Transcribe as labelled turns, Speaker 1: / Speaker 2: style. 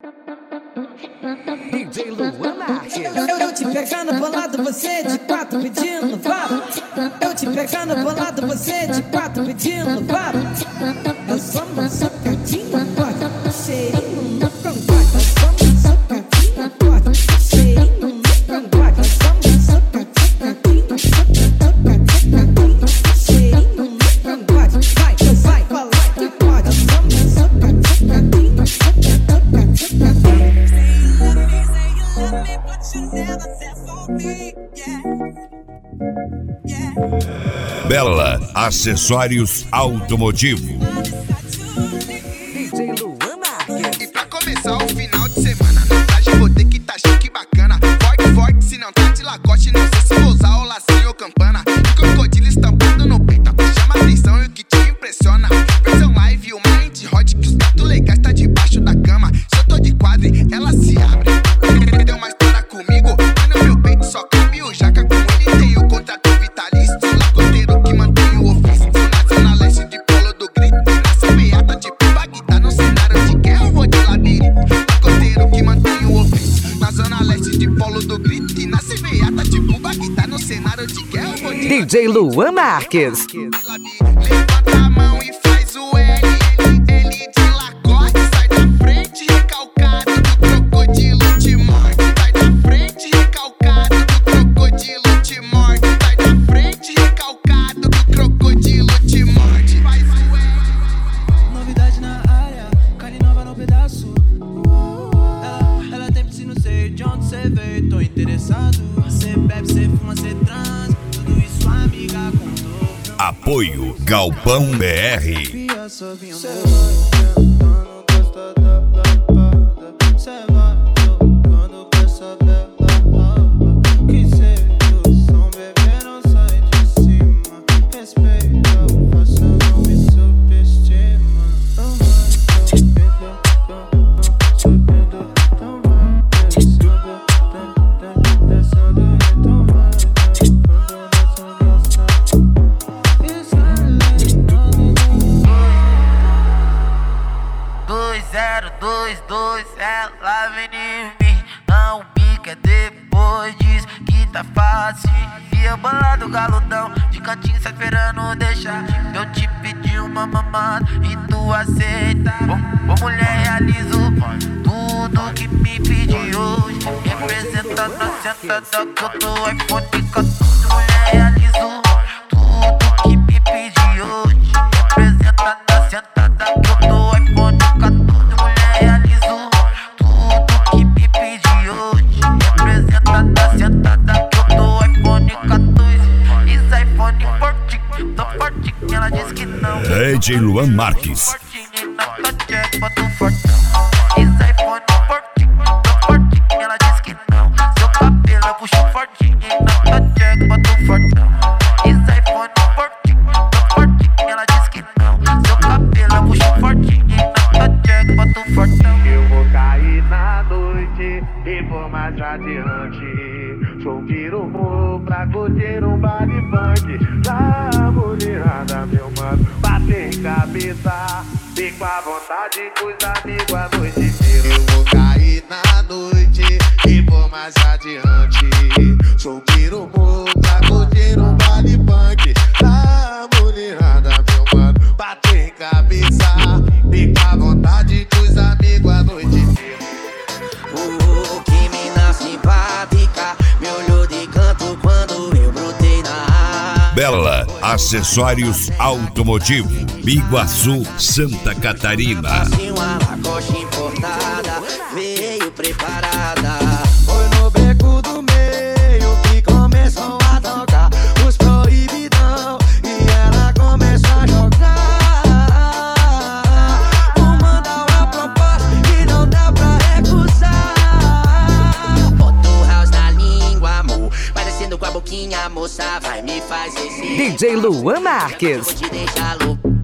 Speaker 1: DJ Luan Marques.
Speaker 2: Eu te pegando bolado, você de quatro pedindo vapo. Eu te pegando bolado, você de quatro pedindo vapo. Eu sou uma socadinha, pode. Cheirinho no cangote. Eu sou uma socadinha, pode. Cheirinho no cangote. Eu sou uma socadinha, cheirinho no cangote. Vai falar que pode. Eu sou uma socadinha,
Speaker 3: Bela Acessórios Automotivo.
Speaker 1: DJ Luan Marques.
Speaker 4: E pra começar o final de semana, na praia vou ter que tá chique bacana. Forte, forte, se não tá de lacoste, não sei se vou usar o lacinho ou campana. E crocodilo estampado no peito, que chama atenção e o que te impressiona. Versão live, o mind hot, que os gatos legais tá debaixo da cama. Se eu tô de quadre, ela se abre. Tem uma história comigo, e no meu peito só cabe o jaca. Com ele tem o contrato vitalício, lacoteiro que mantém o ofício. Sou na zona leste de Polo do Grito, nasce beata de Bagdá. No cenário de guerra eu vou de labirinto. Lacoteiro que mantém o ofício, na zona leste de Polo do Grito, e nasce beata de Bagdá. No cenário de guerra eu vou de
Speaker 1: DJ Luan Marques.
Speaker 4: Levanta a mão e faz o L de lacote. Sai da frente recalcado, do crocodilo te morde. Sai da frente recalcado, do crocodilo te morde. Sai da frente recalcado, do crocodilo te morde. Faz o L.
Speaker 5: Novidade na área, carne nova no pedaço. Ela tem piscina, não sei de onde cê veio, tô interessado. Cê bebe, cê fuma, cê transa, tudo isso a amiga contou.
Speaker 3: Apoio Galpão BR.
Speaker 5: Pia, sovinho, cê vai tentando gostar da lapada. Cê vai jogando com essa bela raba. Que sedução, bebê, não sai de cima. Respeita o faça, não me subestima. Não vai subida, subindo, não vai descendo, descendo, então vai descendo nessa nossa. Isso é lento.
Speaker 6: 2022, ela vem em mim. Não me quer depois diz que tá fácil. E eu bolado galudão, de cantinho só esperando deixar. Eu te pedi uma mamada e tu aceita. Ô mulher, realizo tudo que me pedi hoje. Representando a sentada que eu tô iPhone 14. Mulher, realizo tudo que me pedi hoje. Representando a sentada que eu tô iPhone 14. Mulher, realizo tudo que me pedi hoje. Representando a sentada que eu tô iPhone 14. Isso iPhone fortinho, tô fortinho. Ela diz que não.
Speaker 3: DJ Luan Marques.
Speaker 6: Fortinho, não tô check, boto fortão. Isso iPhone fortinho, tô fortinho. Ela diz que não. Seu cabelo eu puxo fortinho. Não tô check, boto fortão. Isso iPhone fortinho, tô fortinho. Ela diz que não. Seu cabelo eu puxo fortinho. Não tô check, boto fortão.
Speaker 7: Eu vou cair na noite e vou mais adiante. Sou pirumu pra curtir um baile funk. Da mulherada, meu mano, bater cabeça. Fico à vontade com os amigos a noite inteira. Eu vou cair na noite e vou mais adiante. Sou pirumu pra curtir um baile funk. Da mulherada, meu mano, bater cabeça. Fico à vontade com os amigos a noite inteira.
Speaker 8: Que mina simpática, me olhou de canto quando eu brotei na área.
Speaker 3: Bela Acessórios Automotivo. Biguaçu, Santa Catarina.
Speaker 8: Assim uma lacoste importada, veio preparada.
Speaker 5: Foi no beco do meio que começou a tocar os proibidão e ela começou a jogar. Vou mandar uma proposta que não dá pra recusar.
Speaker 8: Bota o house na língua, amor, vai descendo com a boquinha, moça, vai me fazer esse.
Speaker 1: DJ Luan Marques.
Speaker 8: Vou te deixar louco.